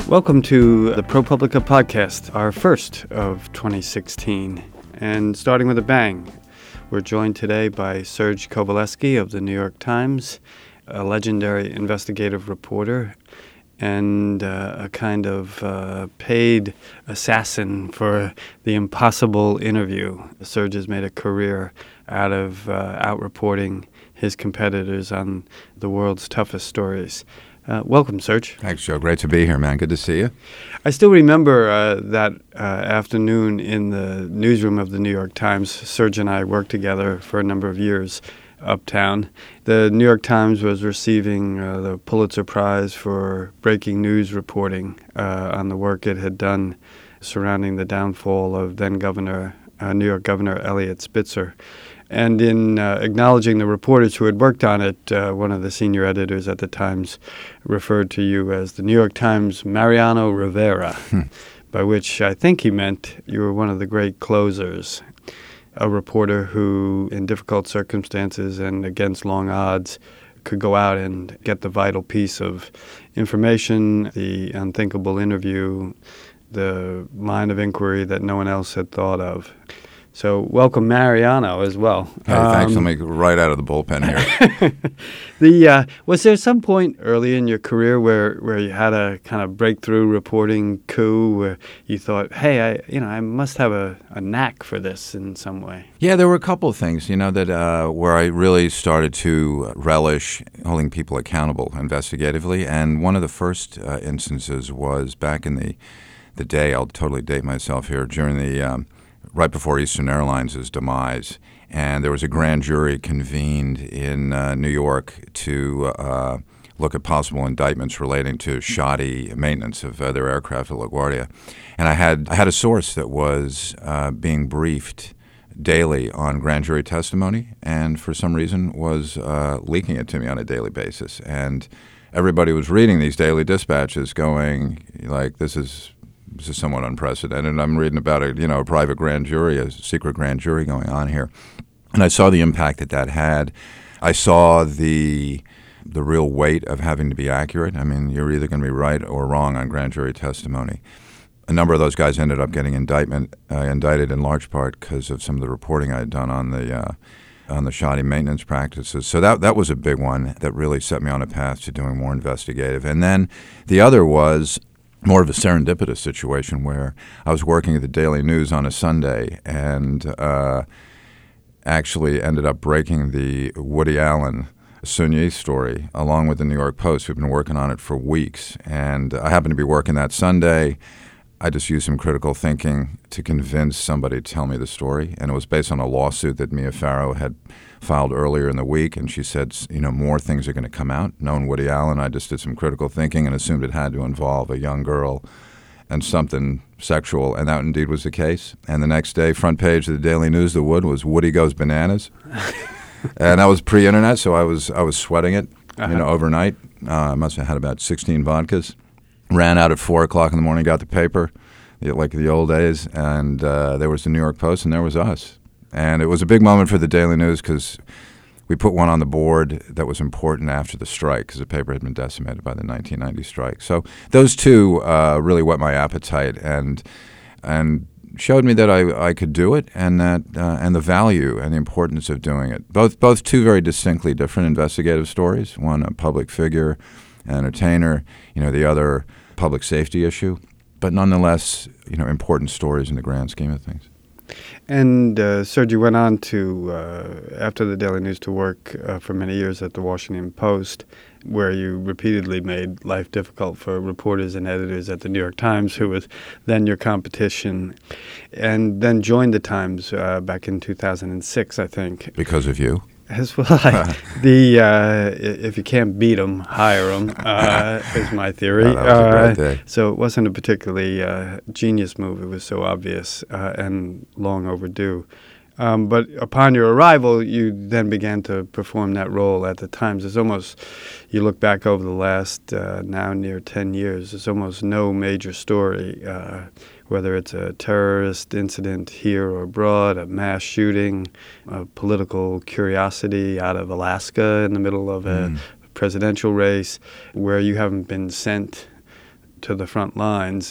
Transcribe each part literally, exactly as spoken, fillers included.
Welcome to the ProPublica podcast, our first of twenty sixteen. And starting with a bang, we're joined today by Serge Kovaleski of the New York Times, a legendary investigative reporter and uh, a kind of uh, paid assassin for the impossible interview. Serge has made a career out of uh, out-reporting his competitors on the world's toughest stories. Uh, welcome, Serge. Thanks, Joe. Great to be here, man. Good to see you. I still remember uh, that uh, afternoon in the newsroom of the New York Times. Serge and I worked together for a number of years uptown. The New York Times was receiving uh, the Pulitzer Prize for breaking news reporting uh, on the work it had done surrounding the downfall of then-Governor, uh, New York Governor Eliot Spitzer. And in uh, acknowledging the reporters who had worked on it, uh, one of the senior editors at the Times referred to you as the New York Times Mariano Rivera, by which I think he meant you were one of the great closers, a reporter who, in difficult circumstances and against long odds, could go out and get the vital piece of information, the unthinkable interview, the line of inquiry that no one else had thought of. So welcome, Mariano, as well. Hey, thanks. Um, Let me right out of the bullpen here. the uh, was there some point early in your career where, where you had a kind of breakthrough reporting coup where you thought, hey, I you know I must have a, a knack for this in some way? Yeah, there were a couple of things, you know, that uh, where I really started to relish holding people accountable investigatively. And one of the first uh, instances was back in the the day. I'll totally date myself here during the. Um, right before Eastern Airlines' demise, and there was a grand jury convened in uh, New York to uh, look at possible indictments relating to shoddy maintenance of uh, their aircraft at LaGuardia. And I had I had a source that was uh, being briefed daily on grand jury testimony, and for some reason was uh, leaking it to me on a daily basis. And everybody was reading these daily dispatches going, like, this is... This is somewhat unprecedented. I'm reading about a, you know, a private grand jury, a secret grand jury going on here. And I saw the impact that that had. I saw the the real weight of having to be accurate. I mean, you're either going to be right or wrong on grand jury testimony. A number of those guys ended up getting indictment, uh, indicted in large part because of some of the reporting I had done on the uh, on the shoddy maintenance practices. So that that was a big one that really set me on a path to doing more investigative. And then the other was more of a serendipitous situation where I was working at the Daily News on a Sunday and uh, actually ended up breaking the Woody Allen Sun Yee story along with the New York Post, who've been working on it for weeks. And I happened to be working that Sunday. I just used some critical thinking to convince somebody to tell me the story. And it was based on a lawsuit that Mia Farrow had filed earlier in the week. And she said, you know, more things are going to come out. Knowing Woody Allen, I just did some critical thinking and assumed it had to involve a young girl and something sexual. And that indeed was the case. And the next day, front page of the Daily News, The Wood, was Woody Goes Bananas. And that was pre-internet, so I was I was sweating it, uh-huh. you know, overnight. Uh, I must have had about sixteen vodkas. Ran out at four o'clock in the morning, got the paper, like the old days, and uh, there was the New York Post, and there was us. And it was a big moment for the Daily News because we put one on the board that was important after the strike because the paper had been decimated by the nineteen ninety strike. So those two uh, really whet my appetite and and showed me that I, I could do it and that uh, and the value and the importance of doing it. Both both two very distinctly different investigative stories. One a public figure, entertainer, you know, the other public safety issue, but nonetheless, you know, important stories in the grand scheme of things. And uh, Serge, you went on to, uh, after the Daily News, to work uh, for many years at the Washington Post, where you repeatedly made life difficult for reporters and editors at the New York Times, who was then your competition, and then joined the Times uh, back in two thousand six, I think. Because of you? As well, I, the uh, if you can't beat them, hire them uh, is my theory. Oh, that was a great day. Uh, so it wasn't a particularly uh, genius move. It was so obvious uh, and long overdue. Um, but upon your arrival, you then began to perform that role at the Times. It's almost, you look back over the last uh, now near ten years, there's almost no major story, uh, whether it's a terrorist incident here or abroad, a mass shooting, a political curiosity out of Alaska in the middle of a mm. presidential race, where you haven't been sent to the front lines.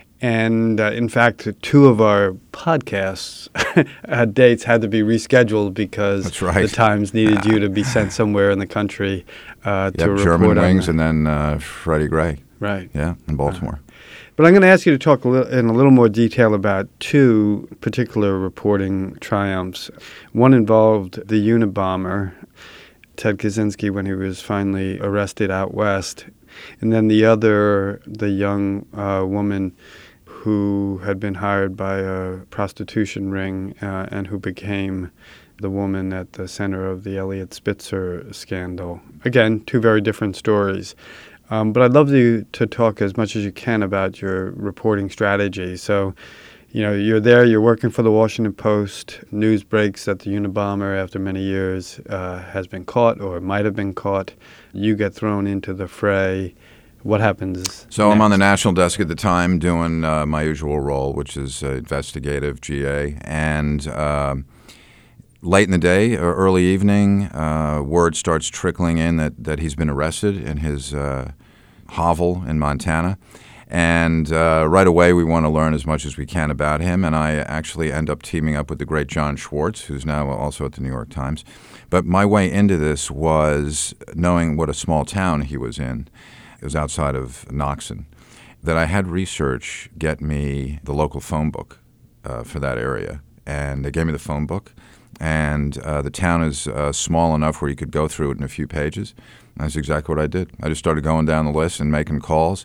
And uh, in fact, two of our podcasts uh, dates had to be rescheduled because That's right. the Times needed you to be sent somewhere in the country uh, to yep, report German on Wings that. and then uh, Freddie Gray. Right. Yeah, in Baltimore. Uh, but I'm going to ask you to talk a little, in a little more detail about two particular reporting triumphs. One involved the Unabomber, Ted Kaczynski, when he was finally arrested out west. And then the other, the young uh, woman who had been hired by a prostitution ring uh, and who became the woman at the center of the Eliot Spitzer scandal. Again, two very different stories. Um, but I'd love you to talk as much as you can about your reporting strategy. So, you know, you're there, you're working for the Washington Post. News breaks that the Unabomber, after many years, uh, has been caught or might have been caught. You get thrown into the fray. What happens So next? I'm on the national desk at the time doing uh, my usual role, which is uh, investigative G A. And uh, late in the day or early evening, uh, word starts trickling in that, that he's been arrested in his uh, hovel in Montana. And uh, right away, we want to learn as much as we can about him. And I actually end up teaming up with the great John Schwartz, who's now also at the New York Times. But my way into this was knowing what a small town he was in. It was outside of Knoxon. That I had research get me the local phone book uh, for that area. And they gave me the phone book. And uh, the town is uh, small enough where you could go through it in a few pages. And that's exactly what I did. I just started going down the list and making calls.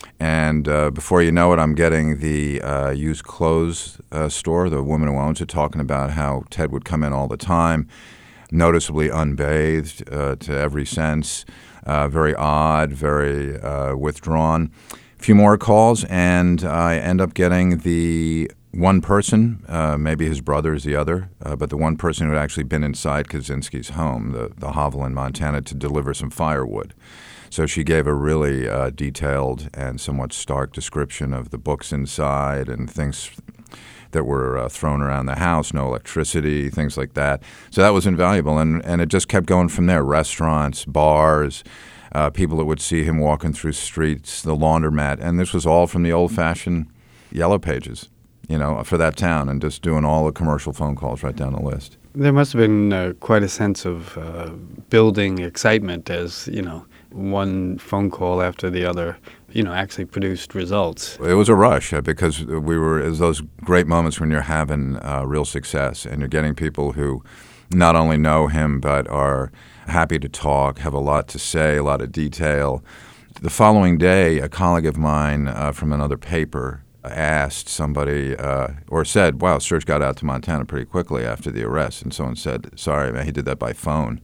And uh, before you know it, I'm getting the uh, used clothes uh, store, the woman who owns it, talking about how Ted would come in all the time, noticeably unbathed uh, to every sense, uh, very odd, very uh, withdrawn. A few more calls, and I end up getting the one person, uh, maybe his brother is the other, uh, but the one person who had actually been inside Kaczynski's home, the, the hovel in Montana, to deliver some firewood. So she gave a really uh, detailed and somewhat stark description of the books inside and things that were uh, thrown around the house, no electricity, things like that. So that was invaluable, and, and it just kept going from there. Restaurants, bars, uh, people that would see him walking through streets, the laundromat, and this was all from the old-fashioned Yellow Pages, you know, for that town, and just doing all the commercial phone calls right down the list. There must have been uh, quite a sense of uh, building excitement as, you know, one phone call after the other, you know, actually produced results. It was a rush uh, because we were, it was those great moments when you're having uh, real success and you're getting people who not only know him but are happy to talk, have a lot to say, a lot of detail. The following day, a colleague of mine uh, from another paper asked somebody uh, or said, wow, Serge got out to Montana pretty quickly after the arrest. And someone said, sorry, man, he did that by phone.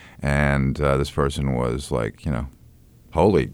And uh, this person was like, you know, holy.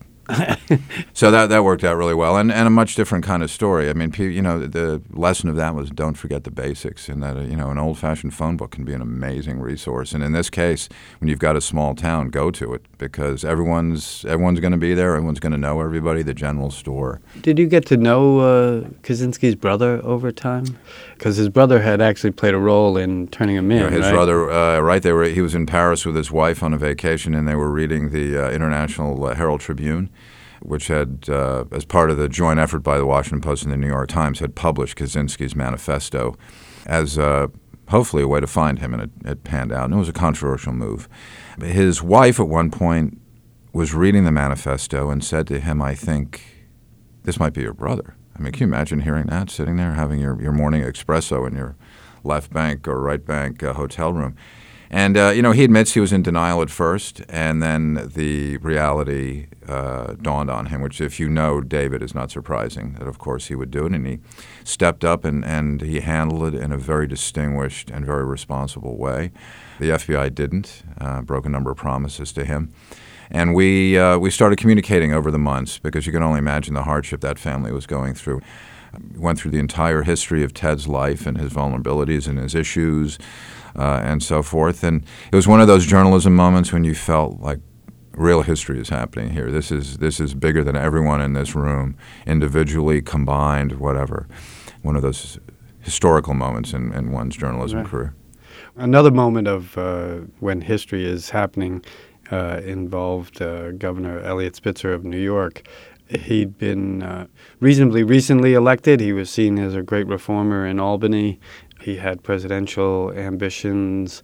So that that worked out really well, and, and a much different kind of story. I mean, you know, the lesson of that was don't forget the basics, and that, you know, an old-fashioned phone book can be an amazing resource. And in this case, when you've got a small town, go to it because everyone's everyone's going to be there. Everyone's going to know everybody. The general store. Did you get to know uh, Kaczynski's brother over time? Because his brother had actually played a role in turning him in. You know, his right? brother, uh, right? They were. He was in Paris with his wife on a vacation, and they were reading the uh, International uh, Herald Tribune, which had, uh, as part of the joint effort by the Washington Post and the New York Times, had published Kaczynski's manifesto as uh, hopefully a way to find him, and it, it panned out. And it was a controversial move. His wife at one point was reading the manifesto and said to him, I think this might be your brother. I mean, can you imagine hearing that, sitting there having your, your morning espresso in your left bank or right bank uh, hotel room? And, uh, you know, he admits he was in denial at first, and then the reality uh, dawned on him, which if you know David is not surprising, that of course he would do it. And he stepped up and, and he handled it in a very distinguished and very responsible way. The F B I didn't, uh, broke a number of promises to him. And we uh, we started communicating over the months because you can only imagine the hardship that family was going through. We went through the entire history of Ted's life and his vulnerabilities and his issues uh, and so forth. And it was one of those journalism moments when you felt like real history is happening here. This is this is bigger than everyone in this room, individually, combined, whatever. One of those historical moments in, in one's journalism right. career. Another moment of uh, when history is happening Uh, involved uh, Governor Eliot Spitzer of New York. he'd been uh, reasonably recently elected. He was seen as a great reformer in Albany. He had presidential ambitions.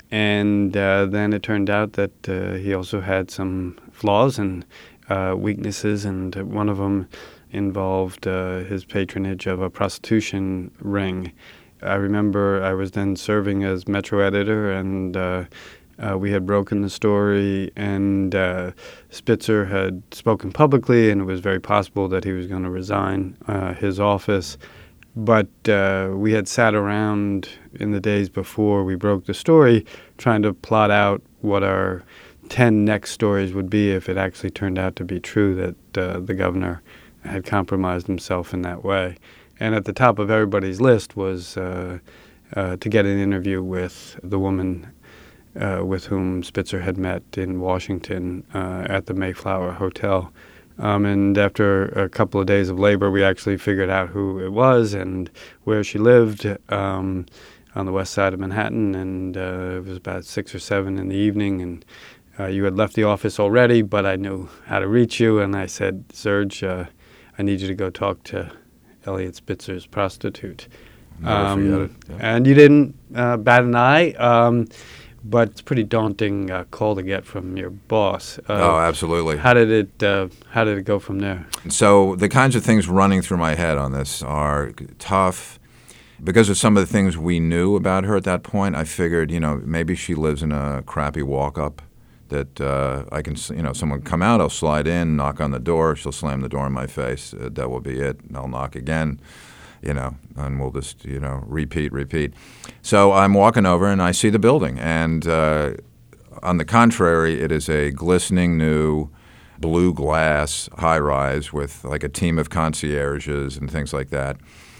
And uh, then it turned out that uh, he also had some flaws and uh, weaknesses, and one of them involved uh, his patronage of a prostitution ring. I remember I was then serving as Metro editor, and uh, uh, we had broken the story, and uh, Spitzer had spoken publicly, and it was very possible that he was going to resign uh, his office. But uh, we had sat around in the days before we broke the story trying to plot out what our ten next stories would be if it actually turned out to be true that uh, the governor had compromised himself in that way. And at the top of everybody's list was uh, uh, to get an interview with the woman uh, with whom Spitzer had met in Washington uh, at the Mayflower Hotel. Um, and after a couple of days of labor, we actually figured out who it was and where she lived um, on the west side of Manhattan. And uh, it was about six or seven in the evening. And uh, you had left the office already, but I knew how to reach you. And I said, Serge, uh, I need you to go talk to Eliot Spitzer's prostitute. Never um, forget it. Yeah. And you didn't uh, bat an eye. Um, But it's a pretty daunting uh, call to get from your boss. Uh, oh, absolutely. How did it uh, How did it go from there? So the kinds of things running through my head on this are tough. Because of some of the things we knew about her at that point, I figured, you know, maybe she lives in a crappy walk-up that uh, I can, you know, someone come out, I'll slide in, knock on the door, she'll slam the door in my face. Uh, that will be it. And I'll knock again. You know, and we'll just, you know, repeat, repeat. So I'm walking over and I see the building. And uh, on the contrary, it is a glistening new blue glass high-rise with like a team of concierges and things like that.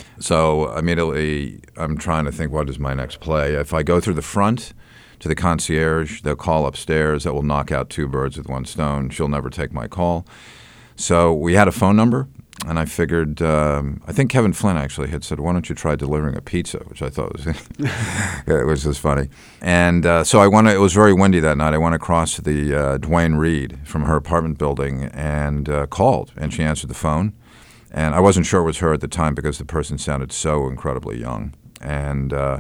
So immediately I'm trying to think, what is my next play? If I go through the front to the concierge, they'll call upstairs. That will knock out two birds with one stone. She'll never take my call. So we had a phone number. And I figured, um, I think Kevin Flynn actually had said, why don't you try delivering a pizza, which I thought was it was just funny. And uh, so I went, it was very windy that night. I went across to the uh, Duane Reade from her apartment building and uh, called, and she answered the phone. And I wasn't sure it was her at the time because the person sounded so incredibly young. And uh,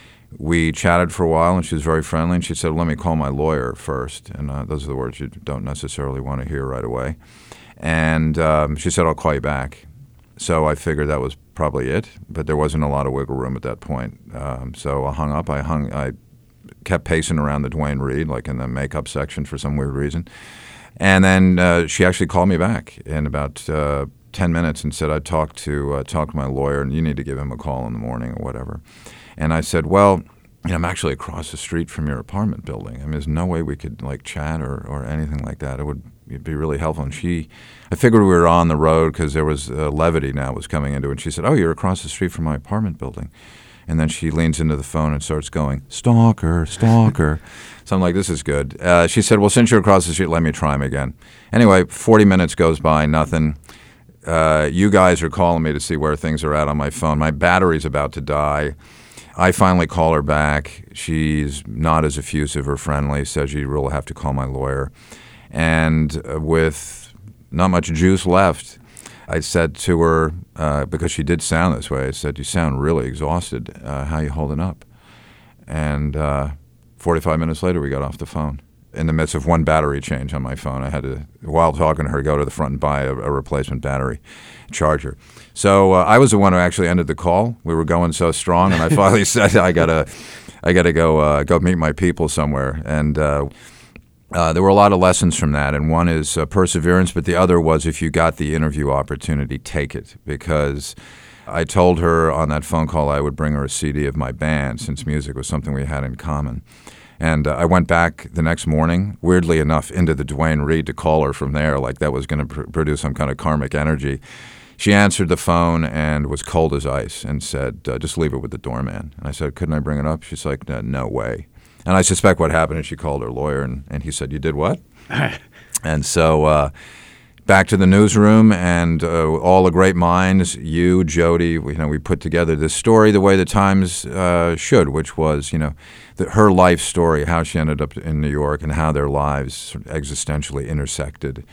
we chatted for a while, and she was very friendly. And she said, let me call my lawyer first. And uh, those are the words you don't necessarily want to hear right away. And um, she said, I'll call you back. So I figured that was probably it, but there wasn't a lot of wiggle room at that point. Um, so I hung up. I hung. I kept pacing around the Duane Reade, like in the makeup section for some weird reason. And then uh, she actually called me back in about uh, ten minutes and said, I talked to, uh, talked to my lawyer, and you need to give him a call in the morning or whatever. And I said, well, you know, I'm actually across the street from your apartment building. I mean, there's no way we could, like, chat or, or anything like that. It would it'd be really helpful. And she, I figured we were on the road because there was uh, levity now was coming into it. And she said, oh, you're across the street from my apartment building. And then she leans into the phone and starts going, stalker, stalker. So I'm like, this is good. Uh, she said, well, since you're across the street, let me try him again. Anyway, forty minutes goes by, nothing. Uh, you guys are calling me to see where things are at on my phone. My battery's about to die. I finally call her back. She's not as effusive or friendly, says you will have to call my lawyer. And uh, with not much juice left, I said to her, uh, because she did sound this way, I said, you sound really exhausted. Uh, how you holding up? And uh, forty-five minutes later, we got off the phone. In the midst of one battery change on my phone, I had to, while talking to her, go to the front and buy a, a replacement battery charger. So uh, I was the one who actually ended the call. We were going so strong, and I finally said, I gotta, I gotta go, uh, go meet my people somewhere. And uh, Uh, there were a lot of lessons from that, and one is uh, perseverance, but the other was if you got the interview opportunity, take it, because I told her on that phone call I would bring her a C D of my band since music was something we had in common. And uh, I went back the next morning, weirdly enough, into the Duane Reade to call her from there, like that was going to pr- produce some kind of karmic energy. She answered the phone and was cold as ice and said, uh, just leave it with the doorman. And I said, couldn't I bring it up? She's like, no, no way. And I suspect what happened is she called her lawyer, and, and he said, you did what? And so uh, back to the newsroom, and uh, all the great minds, you, Jody, we, you know, we put together this story the way the Times uh, should, which was, you know, the, her life story, how she ended up in New York and how their lives sort of existentially intersected.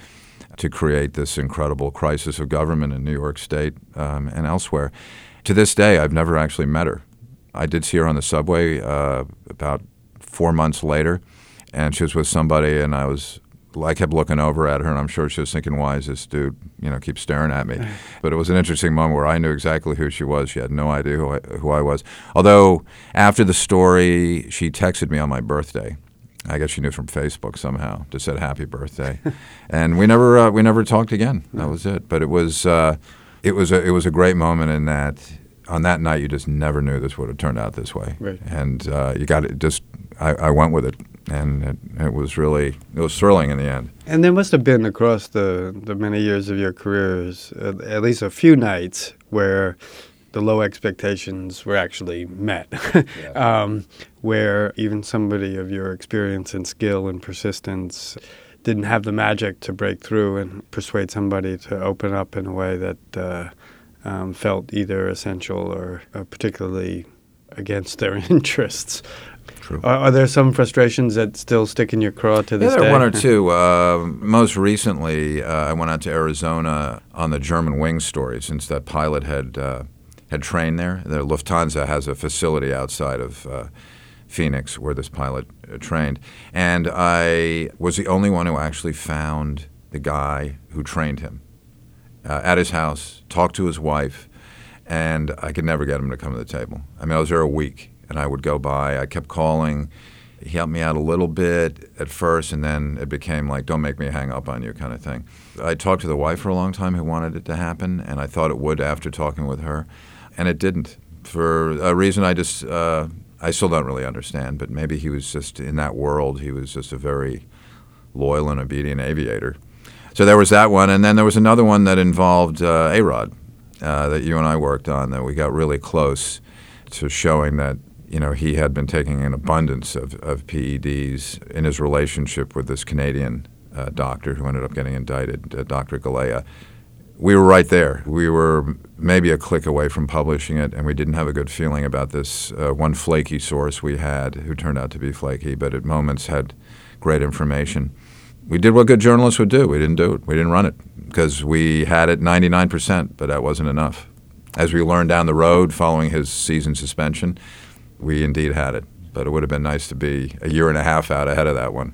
to create this incredible crisis of government in New York State um, and elsewhere. To this day, I've never actually met her. I did see her on the subway uh, about four months later, and she was with somebody, and I was I kept looking over at her, and I'm sure she was thinking, why is this dude, you know, keep staring at me? But it was an interesting moment where I knew exactly who she was. She had no idea who I, who I was. Although after the story, she texted me on my birthday. I guess she knew from Facebook somehow. Just said happy birthday, and we never uh, we never talked again. That was it. But it was uh, it was a, it was a great moment in that on that night you just never knew this would have turned out this way, right. and uh, you got it. Just I, I went with it. And it, it was really, it was thrilling in the end. And there must have been across the, the many years of your careers, uh, at least a few nights where the low expectations were actually met, yeah. um, where even somebody of your experience and skill and persistence didn't have the magic to break through and persuade somebody to open up in a way that uh, um, felt either essential or uh, particularly against their interests. True. Are, are there some frustrations that still stick in your craw to this day? Yeah, there day? are one or two. Uh, most recently, uh, I went out to Arizona on the German wing story since that pilot had uh, had trained there. The Lufthansa has a facility outside of uh, Phoenix where this pilot uh, trained. And I was the only one who actually found the guy who trained him uh, at his house, talked to his wife, and I could never get him to come to the table. I mean, I was there a week. And I would go by. I kept calling. He helped me out a little bit at first, and then it became like, don't make me hang up on you kind of thing. I talked to the wife for a long time who wanted it to happen, and I thought it would after talking with her, and it didn't. For a reason I just, uh, I still don't really understand, but maybe he was just in that world. He was just a very loyal and obedient aviator. So there was that one, and then there was another one that involved uh, A-Rod uh, that you and I worked on that we got really close to showing that you know, he had been taking an abundance of, of P E Ds in his relationship with this Canadian uh, doctor who ended up getting indicted, uh, Doctor Galea. We were right there. We were maybe a click away from publishing it, and we didn't have a good feeling about this uh, one flaky source we had who turned out to be flaky, but at moments had great information. We did what good journalists would do. We didn't do it. We didn't run it because we had it ninety-nine percent, but that wasn't enough. As we learned down the road following his season suspension, we indeed had it, but it would have been nice to be a year and a half out ahead of that one.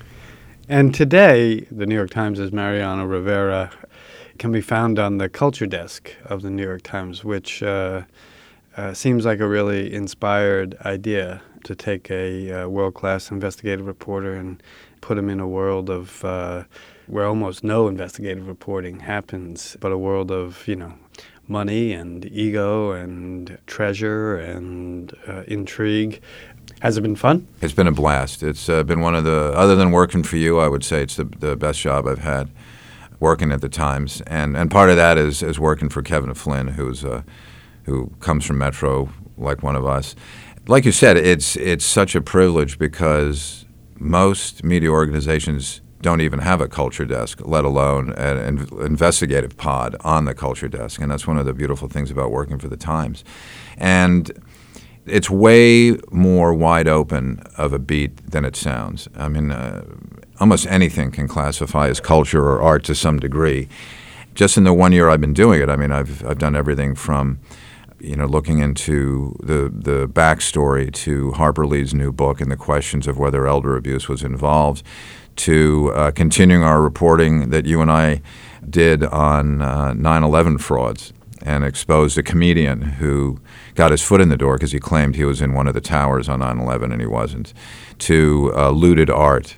And today, the New York Times' Mariano Rivera can be found on the culture desk of the New York Times, which uh, uh, seems like a really inspired idea to take a uh, world-class investigative reporter and put him in a world of uh, where almost no investigative reporting happens, but a world of, you know, money and ego and treasure and uh, intrigue. Has it been fun? It's been a blast. It's uh, been one of the, other than working for you, I would say it's the, the best job I've had working at the Times. And and part of that is, is working for Kevin Flynn, who's uh, who comes from Metro, like one of us. Like you said, it's it's such a privilege because most media organizations don't even have a culture desk, let alone an investigative pod on the culture desk. And that's one of the beautiful things about working for the Times. And it's way more wide open of a beat than it sounds. I mean, uh, almost anything can classify as culture or art to some degree. Just in the one year I've been doing it, I mean, I've I've done everything from, you know, looking into the the backstory to Harper Lee's new book and the questions of whether elder abuse was involved, to uh, continuing our reporting that you and I did on uh, nine eleven frauds and exposed a comedian who got his foot in the door because he claimed he was in one of the towers on nine eleven and he wasn't, to uh, looted art,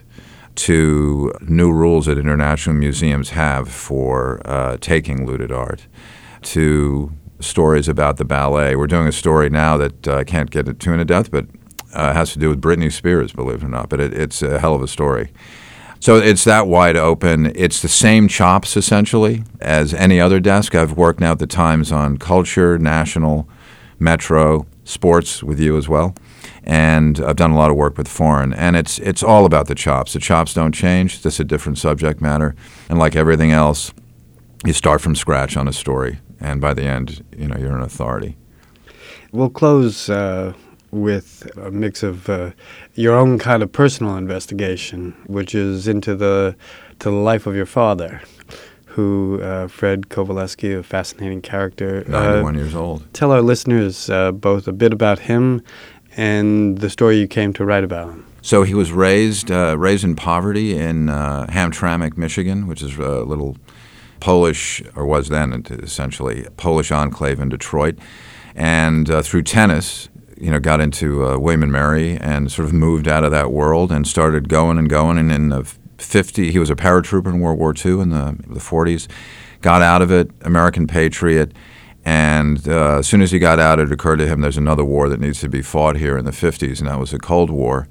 to new rules that international museums have for uh, taking looted art, to stories about the ballet. We're doing a story now that I uh, can't get too into depth, but uh, has to do with Britney Spears, believe it or not, but it, it's a hell of a story. So it's that wide open. It's the same chops, essentially, as any other desk. I've worked now at the Times on culture, national, metro, sports with you as well. And I've done a lot of work with foreign. And it's it's all about the chops. The chops don't change. It's just a different subject matter. And like everything else, you start from scratch on a story. And by the end, you know, you're an authority. We'll close uh, with a mix of uh, your own kind of personal investigation, which is into the to the life of your father, who, uh, Fred Kowaleski, a fascinating character. ninety-one uh, years old. Tell our listeners uh, both a bit about him and the story you came to write about him. So he was raised uh, raised in poverty in uh, Hamtramck, Michigan, which is a little Polish, or was then essentially, Polish enclave in Detroit. And uh, through tennis, you know, got into uh, William and Mary and sort of moved out of that world and started going and going. And in the fifties, he was a paratrooper in World War Two in the, the forties, got out of it, American patriot. And uh, as soon as he got out, it occurred to him there's another war that needs to be fought here in the fifties, and that was the Cold War.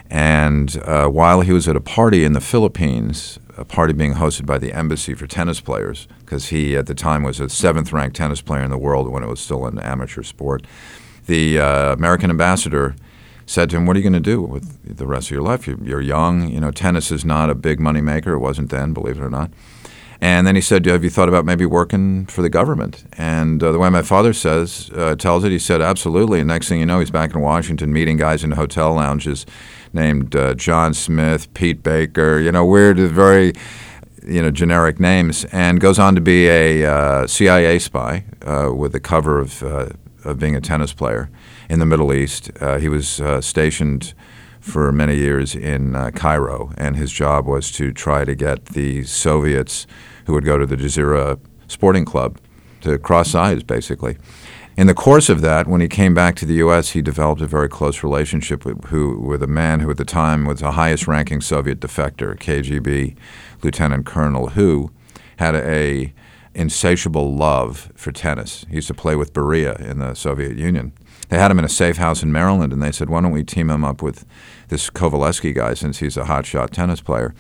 And uh, while he was at a party in the Philippines, a party being hosted by the Embassy for Tennis Players, because he at the time was a seventh-ranked tennis player in the world when it was still an amateur sport, the uh, American ambassador said to him, "What are you going to do with the rest of your life? You're, you're young. You know, tennis is not a big money maker. It wasn't then, believe it or not." And then he said, "Have you thought about maybe working for the government?" And uh, the way my father says uh, tells it, he said, "Absolutely." And next thing you know, he's back in Washington meeting guys in hotel lounges named uh, John Smith, Pete Baker, you know, weird, very, you know, generic names, and goes on to be a uh, C I A spy uh, with the cover of, uh, of being a tennis player in the Middle East. Uh, he was uh, stationed for many years in uh, Cairo, and his job was to try to get the Soviets who would go to the Jazeera Sporting Club to cross sides, basically. In the course of that, when he came back to the U S, he developed a very close relationship with, who, with a man who at the time was the highest-ranking Soviet defector, K G B lieutenant colonel, who had a insatiable love for tennis. He used to play with Beria in the Soviet Union. They had him in a safe house in Maryland, and they said, "Why don't we team him up with this Kowaleski guy since he's a hotshot tennis player?"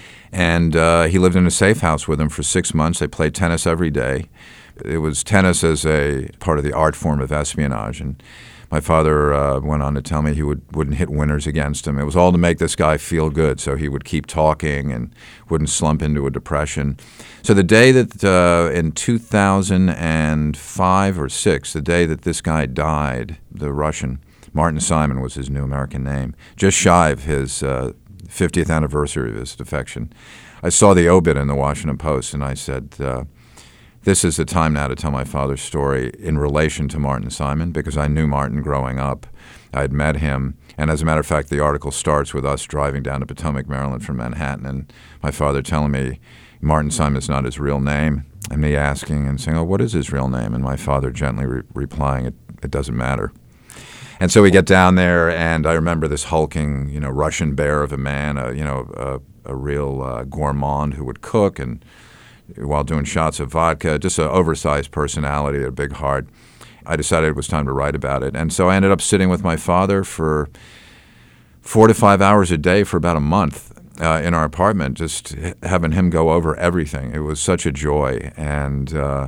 And uh, he lived in a safe house with him for six months. They played tennis every day. It was tennis as a part of the art form of espionage. And my father uh, went on to tell me he would, wouldn't hit winners against him. It was all to make this guy feel good, so he would keep talking and wouldn't slump into a depression. So the day that uh, in two thousand five or six, the day that this guy died, the Russian, Martin Simon was his new American name, just shy of his uh, fiftieth anniversary of his defection, I saw the obit in the Washington Post, and I said, uh, this is the time now to tell my father's story in relation to Martin Simon, because I knew Martin growing up. I had met him. And as a matter of fact, the article starts with us driving down to Potomac, Maryland from Manhattan, and my father telling me Martin Simon is not his real name, and me asking and saying, "Oh, what is his real name?" And my father gently re- replying, it, it doesn't matter. And so we get down there, and I remember this hulking, you know, Russian bear of a man, a, you know, a, a real uh, gourmand who would cook and while doing shots of vodka, just an oversized personality, a big heart. I decided it was time to write about it. And so I ended up sitting with my father for four to five hours a day for about a month uh, in our apartment, just having him go over everything. It was such a joy. And, uh,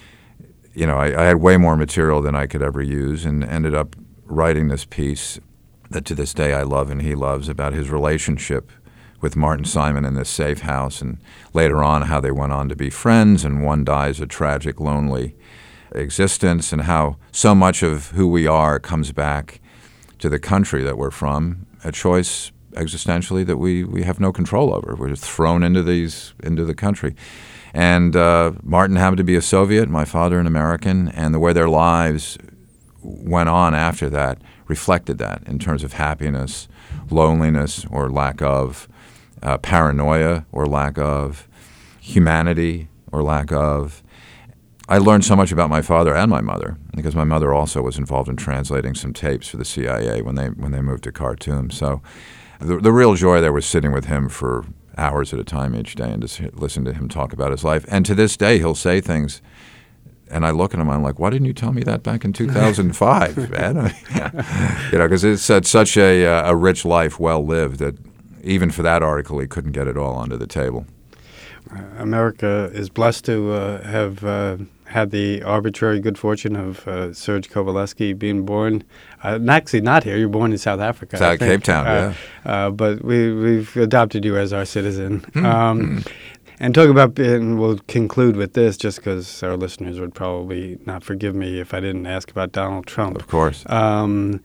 you know, I, I had way more material than I could ever use, and ended up writing this piece that to this day I love and he loves, about his relationship with Martin Simon in this safe house, and later on how they went on to be friends, and one dies a tragic, lonely existence, and how so much of who we are comes back to the country that we're from, a choice existentially that we, we have no control over. We're thrown into these into the country. And uh, Martin happened to be a Soviet, my father an American, and the way their lives went on after that reflected that in terms of happiness, loneliness or lack of, Uh, paranoia or lack of, humanity or lack of. I learned so much about my father and my mother, because my mother also was involved in translating some tapes for the C I A when they when they moved to Khartoum. So the, the real joy there was sitting with him for hours at a time each day and just listen to him talk about his life. And to this day, he'll say things, and I look at him, I'm like, why didn't you tell me that back in two thousand five, man? You know, because it's had such a, a rich life, well lived, that even for that article, he couldn't get it all onto the table. Uh, America is blessed to uh, have uh, had the arbitrary good fortune of uh, Serge Kowaleski being born, uh, actually not here, you're born in South Africa. South Cape Town, uh, yeah. Uh, but we, we've adopted you as our citizen. Mm-hmm. Um, and talk about, and we'll conclude with this, just because our listeners would probably not forgive me if I didn't ask about Donald Trump. Of course. Um,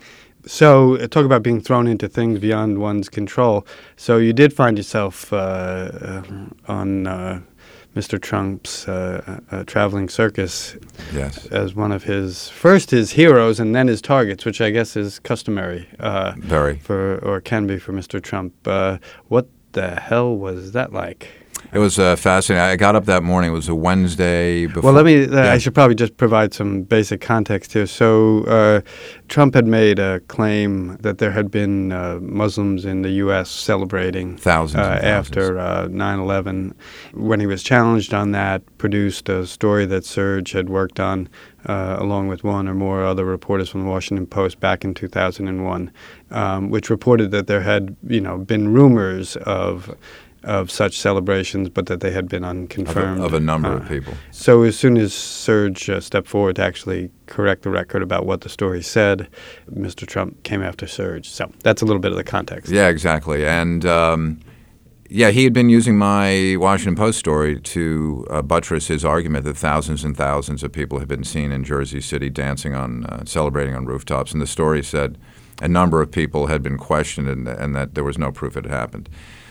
So uh, talk about being thrown into things beyond one's control. So you did find yourself uh, uh, on uh, Mister Trump's uh, uh, traveling circus, yes, as one of his first his heroes and then his targets, which I guess is customary. Uh, Very. For or can be for Mister Trump. Uh, what the hell was that like? It was uh, fascinating. I got up that morning. It was a Wednesday before. Well, let me. Uh, yeah. I should probably just provide some basic context here. So, uh, Trump had made a claim that there had been uh, Muslims in the U S celebrating thousands uh, and thousands. after uh, nine eleven. When he was challenged on that, produced a story that Serge had worked on, uh, along with one or more other reporters from the Washington Post back in two thousand one, um, which reported that there had, you know, been rumors of. of such celebrations, but that they had been unconfirmed. Of a, of a number uh, of people. So as soon as Serge uh, stepped forward to actually correct the record about what the story said, Mister Trump came after Serge. So that's a little bit of the context. Yeah, exactly. And, um, yeah, he had been using my Washington Post story to uh, buttress his argument that thousands and thousands of people had been seen in Jersey City dancing on, uh, celebrating on rooftops. And the story said a number of people had been questioned and, and that there was no proof it had happened.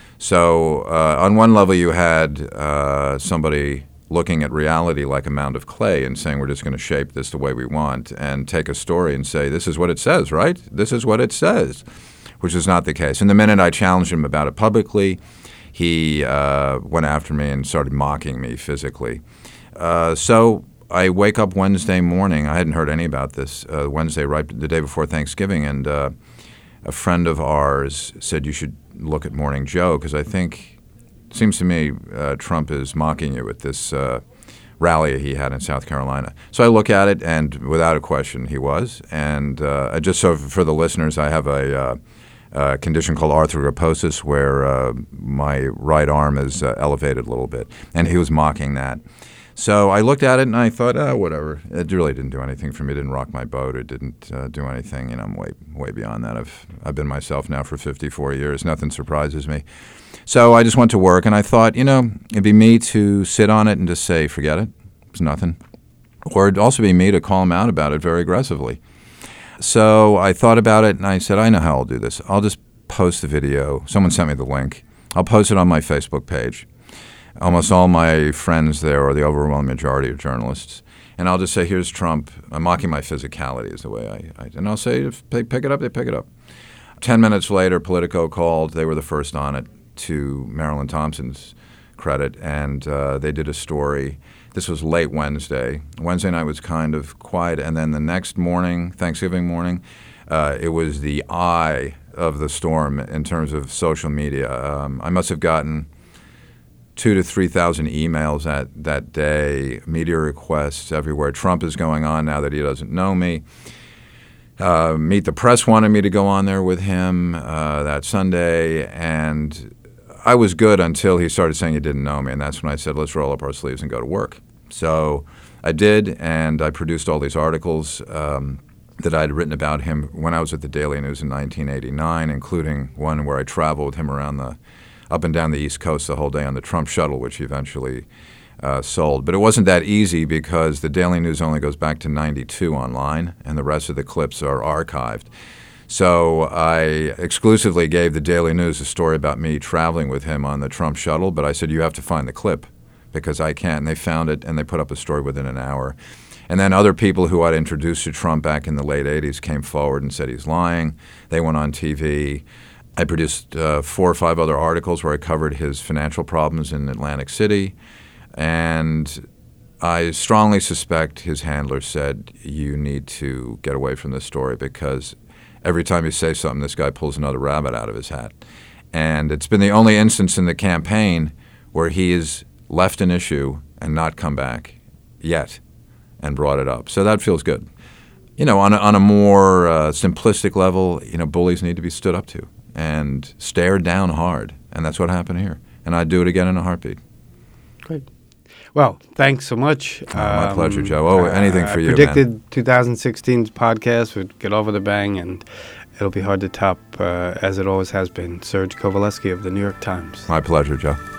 So uh, on one level, you had uh, somebody looking at reality like a mound of clay and saying, we're just going to shape this the way we want, and take a story and say, this is what it says, right? This is what it says, which is not the case. And the minute I challenged him about it publicly, he uh, went after me and started mocking me physically. Uh, so I wake up Wednesday morning. I hadn't heard any about this uh, Wednesday, right the day before Thanksgiving, and uh, a friend of ours said, you should look at Morning Joe, because I think, it seems to me, uh, Trump is mocking you at this uh, rally he had in South Carolina. So I look at it, and without a question, he was. And uh, just so for the listeners, I have a, uh, a condition called arthrogryposis, where uh, my right arm is uh, elevated a little bit, and he was mocking that. So I looked at it and I thought, oh, whatever. It really didn't do anything for me. It didn't rock my boat. It didn't uh, do anything. You know, I'm way, way beyond that. I've, I've been myself now for fifty-four years. Nothing surprises me. So I just went to work and I thought, you know, it'd be me to sit on it and just say, forget it. It's nothing. Or it'd also be me to call him out about it very aggressively. So I thought about it and I said, I know how I'll do this. I'll just post the video. Someone sent me the link. I'll post it on my Facebook page. Almost all my friends there are the overwhelming majority of journalists. And I'll just say, here's Trump. I'm mocking my physicality is the way I, I – and I'll say, if they pick it up, they pick it up. Ten minutes later, Politico called. They were the first on it, to Marilyn Thompson's credit, and uh, they did a story. This was late Wednesday. Wednesday night was kind of quiet, and then the next morning, Thanksgiving morning, uh, it was the eye of the storm in terms of social media. Um, I must have gotten – two to three thousand emails that that day, media requests everywhere. Trump is going on now that he doesn't know me. Uh, Meet the Press wanted me to go on there with him uh, that Sunday, and I was good until he started saying he didn't know me, and that's when I said, let's roll up our sleeves and go to work. So I did, and I produced all these articles um, that I had written about him when I was at the Daily News in nineteen eighty-nine, including one where I traveled with him around the up and down the East Coast the whole day on the Trump shuttle, which he eventually uh, sold. But it wasn't that easy because the Daily News only goes back to ninety-two online, and the rest of the clips are archived. So I exclusively gave the Daily News a story about me traveling with him on the Trump shuttle, but I said, you have to find the clip because I can't. And they found it, and they put up a story within an hour. And then other people who I'd introduced to Trump back in the late eighties came forward and said he's lying. They went on T V. I produced uh, four or five other articles where I covered his financial problems in Atlantic City, and I strongly suspect his handler said, you need to get away from this story because every time you say something, this guy pulls another rabbit out of his hat. And it's been the only instance in the campaign where he has left an issue and not come back yet and brought it up. So that feels good. You know, on a, on a more uh, simplistic level, you know, bullies need to be stood up to and stared down hard, and that's what happened here. And I'd do it again in a heartbeat. Great. Well, thanks so much. Oh, my um, pleasure, Joe. Oh, anything uh, for I you, predicted man. twenty sixteen's podcast would get over the bang, and it'll be hard to top, uh, as it always has been. Serge Kovaleski of the New York Times. My pleasure, Joe.